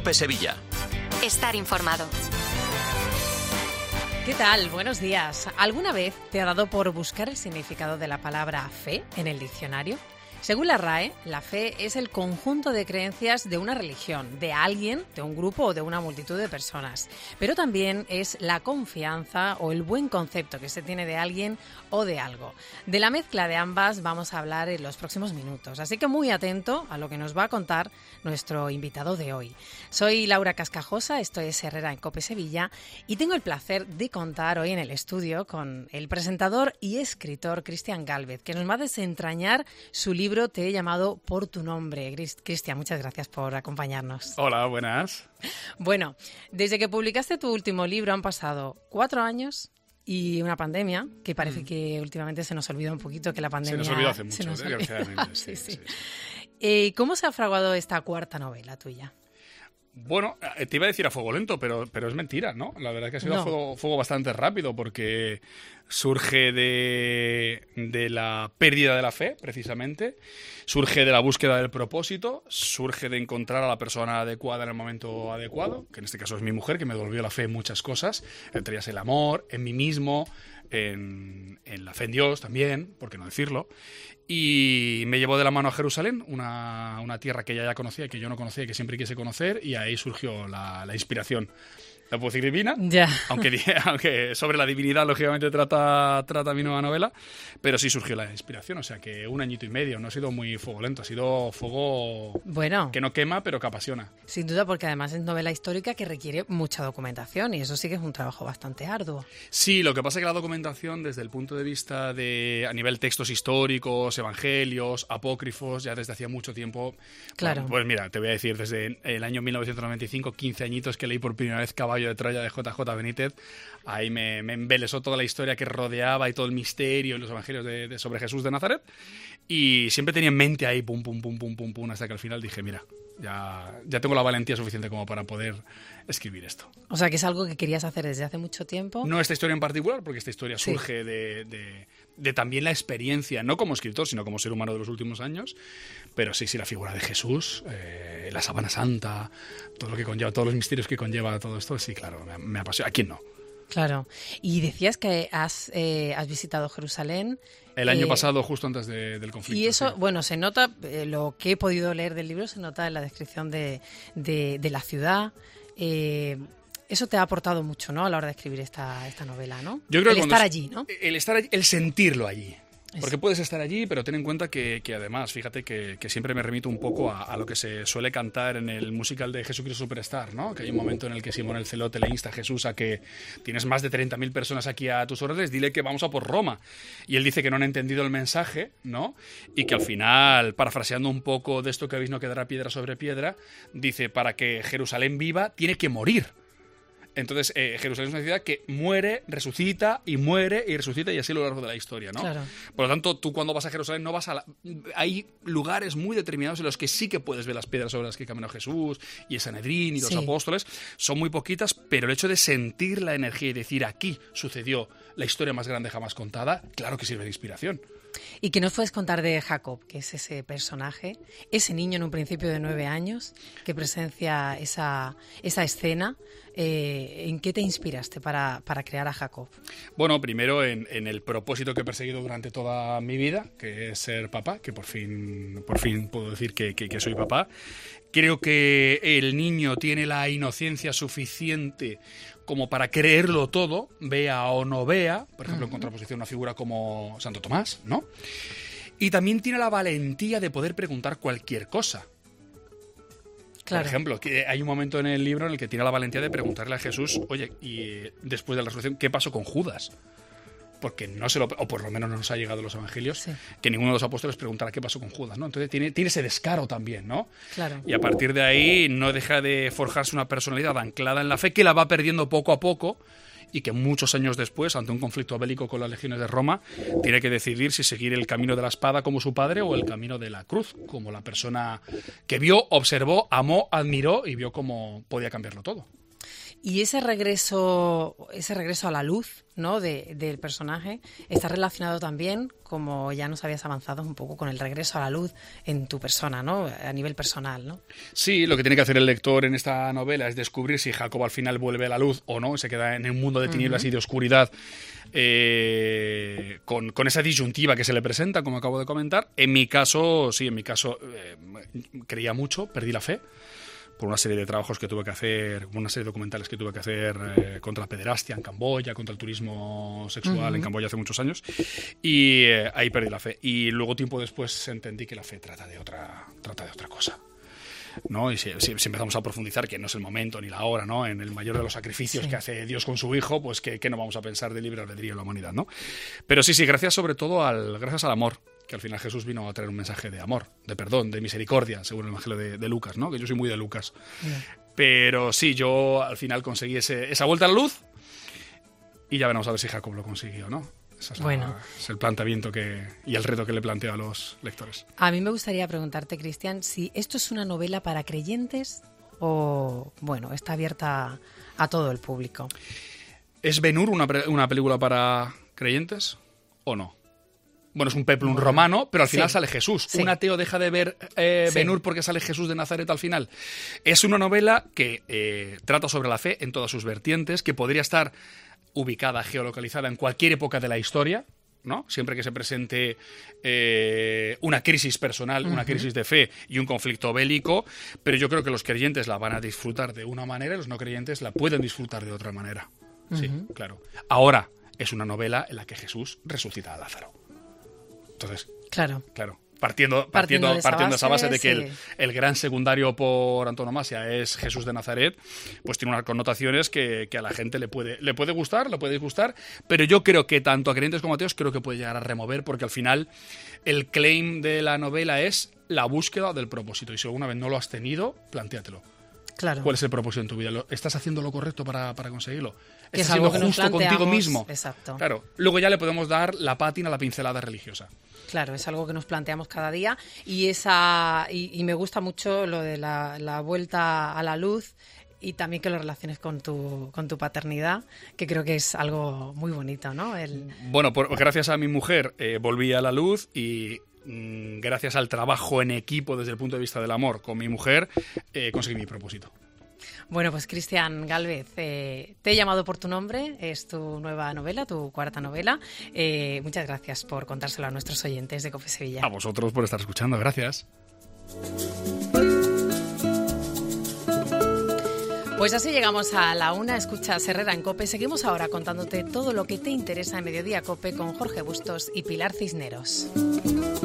COPE Sevilla. Estar informado. ¿Qué tal? Buenos días. ¿Alguna vez te ha dado por buscar el significado de la palabra fe en el diccionario? Según la RAE, la fe es el conjunto de creencias de una religión, de alguien, de un grupo o de una multitud de personas. Pero también es la confianza o el buen concepto que se tiene de alguien o de algo. De la mezcla de ambas vamos a hablar en los próximos minutos. Así que muy atento a lo que nos va a contar nuestro invitado de hoy. Soy Laura Cascajosa, esto es Herrera en COPE Sevilla y tengo el placer de contar hoy en el estudio con el presentador y escritor Cristian Gálvez, que nos va a desentrañar su libro Te he llamado por tu nombre. Cristian, muchas gracias por acompañarnos. Hola, buenas. Bueno, desde que publicaste tu último libro han pasado 4 años y una pandemia, que parece que últimamente se nos olvida un poquito que la pandemia... Se nos olvidó hace mucho, desgraciadamente. Sí. ¿Cómo se ha fraguado esta cuarta novela tuya? Bueno, te iba a decir a fuego lento, pero es mentira, ¿no? La verdad es que ha sido a fuego bastante rápido porque surge de la pérdida de la fe, precisamente, surge de la búsqueda del propósito, surge de encontrar a la persona adecuada en el momento adecuado, que en este caso es mi mujer, que me devolvió la fe en muchas cosas, entre ellas el amor, en mí mismo, en la fe en Dios también, por qué no decirlo. Y me llevó de la mano a Jerusalén, una tierra que ella ya conocía y que yo no conocía y que siempre quise conocer, y ahí surgió la inspiración. La puedo decir divina, ya. aunque sobre la divinidad lógicamente trata mi nueva novela, pero sí surgió la inspiración, o sea que 1 añito y medio, no ha sido muy fuego lento, ha sido fuego que no quema pero que apasiona. Sin duda, porque además es novela histórica que requiere mucha documentación y eso sí que es un trabajo bastante arduo. Sí, lo que pasa es que la documentación desde el punto de vista a nivel textos históricos, evangelios, apócrifos, ya desde hacía mucho tiempo, claro. Pues mira, te voy a decir, desde el año 1995, 15 añitos que leí por primera vez Caballo de Troya de JJ Benítez, ahí me embelesó toda la historia que rodeaba y todo el misterio en los evangelios sobre Jesús de Nazaret, y siempre tenía en mente ahí pum, hasta que al final dije, mira, ya tengo la valentía suficiente como para poder escribir esto. O sea, que es algo que querías hacer desde hace mucho tiempo. No esta historia en particular, porque esta historia surge de también la experiencia, no como escritor, sino como ser humano de los últimos años, pero sí, la figura de Jesús, la sábana santa, todo lo que conlleva, todos los misterios que conlleva todo esto, sí, claro, me apasiona. ¿A quién no? Claro. Y decías que has visitado Jerusalén. El año pasado, justo antes del conflicto. Y eso, sí. Bueno, se nota, lo que he podido leer del libro, se nota en la descripción de la ciudad. Eso te ha aportado mucho, ¿no? A la hora de escribir esta novela, ¿no? Yo creo el estar allí, ¿no? El estar allí, el sentirlo allí. Eso. Porque puedes estar allí, pero ten en cuenta que además, fíjate que siempre me remito un poco a lo que se suele cantar en el musical de Jesucristo Superstar, ¿no? Que hay un momento en el que Simón el Celote le insta a Jesús a que tienes más de 30.000 personas aquí a tus órdenes, dile que vamos a por Roma. Y él dice que no han entendido el mensaje, ¿no? Y que al final, parafraseando un poco de esto que habéis, no quedará piedra sobre piedra, dice, para que Jerusalén viva, tiene que morir. Entonces, Jerusalén es una ciudad que muere, resucita y resucita, y así a lo largo de la historia, ¿no? Claro. Por lo tanto, tú cuando vas a Jerusalén no vas hay lugares muy determinados en los que sí que puedes ver las piedras sobre las que caminó Jesús y el Sanedrín y los apóstoles. Son muy poquitas, pero el hecho de sentir la energía y decir aquí sucedió la historia más grande jamás contada, claro que sirve de inspiración. ¿Y qué nos puedes contar de Jacob, que es ese personaje, ese niño en un principio de 9 años que presencia esa escena? ¿En qué te inspiraste para crear a Jacob? Bueno, primero en el propósito que he perseguido durante toda mi vida, que es ser papá, que por fin puedo decir que soy papá. Creo que el niño tiene la inocencia suficiente como para creerlo todo, vea o no vea, por ejemplo, en contraposición a una figura como Santo Tomás, ¿no? Y también tiene la valentía de poder preguntar cualquier cosa. Claro. Por ejemplo, que hay un momento en el libro en el que tiene la valentía de preguntarle a Jesús, oye, y después de la resurrección, ¿qué pasó con Judas? Porque o por lo menos no nos ha llegado los evangelios, que ninguno de los apóstoles preguntara qué pasó con Judas, ¿no? Entonces tiene ese descaro también, ¿no? Claro. Y a partir de ahí no deja de forjarse una personalidad anclada en la fe que la va perdiendo poco a poco, y que muchos años después, ante un conflicto bélico con las legiones de Roma, tiene que decidir si seguir el camino de la espada como su padre o el camino de la cruz, como la persona que vio, observó, amó, admiró y vio cómo podía cambiarlo todo. Y ese regreso a la luz, ¿no?, del personaje está relacionado también, como ya nos habías avanzado un poco, con el regreso a la luz en tu persona, ¿no?, a nivel personal, ¿no? Sí, lo que tiene que hacer el lector en esta novela es descubrir si Jacob al final vuelve a la luz o no, se queda en un mundo de tinieblas y de oscuridad, con esa disyuntiva que se le presenta, como acabo de comentar. En mi caso, creía mucho, perdí la fe por una serie de trabajos que tuve que hacer, una serie de documentales que tuve que hacer contra la pederastia en Camboya, contra el turismo sexual en Camboya hace muchos años, y ahí perdí la fe. Y luego, tiempo después, entendí que la fe trata de otra cosa, ¿no? Y si empezamos a profundizar, que no es el momento ni la hora, ¿no?, en el mayor de los sacrificios que hace Dios con su hijo, pues ¿qué no vamos a pensar de libre albedrío en la humanidad, ¿no? Pero sí, gracias sobre todo gracias al amor, que al final Jesús vino a traer un mensaje de amor, de perdón, de misericordia, según el Evangelio de Lucas, ¿no?, que yo soy muy de Lucas. Pero sí, yo al final conseguí esa vuelta a la luz, y ya veremos a ver si Jacob lo consiguió, ¿no? Ese es el planteamiento y el reto que le planteo a los lectores. A mí me gustaría preguntarte, Cristian, si esto es una novela para creyentes o, bueno, está abierta a todo el público. ¿Es Ben-Hur una película para creyentes o no? Bueno, es un peplum romano, pero al final sale Jesús. Sí. ¿Un ateo deja de ver Ben-Hur porque sale Jesús de Nazaret al final? Es una novela que trata sobre la fe en todas sus vertientes, que podría estar ubicada, geolocalizada en cualquier época de la historia, ¿no? Siempre que se presente una crisis personal, una crisis de fe y un conflicto bélico, pero yo creo que los creyentes la van a disfrutar de una manera y los no creyentes la pueden disfrutar de otra manera. Sí, claro. Ahora, es una novela en la que Jesús resucita a Lázaro. Entonces, claro. Partiendo de esa base de que el gran secundario por antonomasia es Jesús de Nazaret, pues tiene unas connotaciones que a la gente le puede gustar, le puede disgustar, pero yo creo que tanto a creyentes como a ateos creo que puede llegar a remover, porque al final el claim de la novela es la búsqueda del propósito, y si alguna vez no lo has tenido, plantéatelo. Claro. ¿Cuál es el propósito en tu vida? ¿Estás haciendo lo correcto para conseguirlo? Que ¿Estás siendo justo contigo mismo? Exacto. Claro. Luego ya le podemos dar la pátina, la pincelada religiosa. Claro, es algo que nos planteamos cada día y me gusta mucho lo de la vuelta a la luz, y también que lo relaciones con tu paternidad, que creo que es algo muy bonito, ¿no? Bueno, gracias a mi mujer volví a la luz, y gracias al trabajo en equipo desde el punto de vista del amor con mi mujer, conseguí mi propósito. Bueno, pues Cristian Gálvez, te he llamado por tu nombre, es tu nueva novela, tu cuarta novela. Muchas gracias por contárselo a nuestros oyentes de COPE Sevilla. A vosotros por estar escuchando, gracias. Pues así llegamos a la una. Escuchas Herrera en COPE. Seguimos ahora contándote todo lo que te interesa en Mediodía COPE con Jorge Bustos y Pilar Cisneros.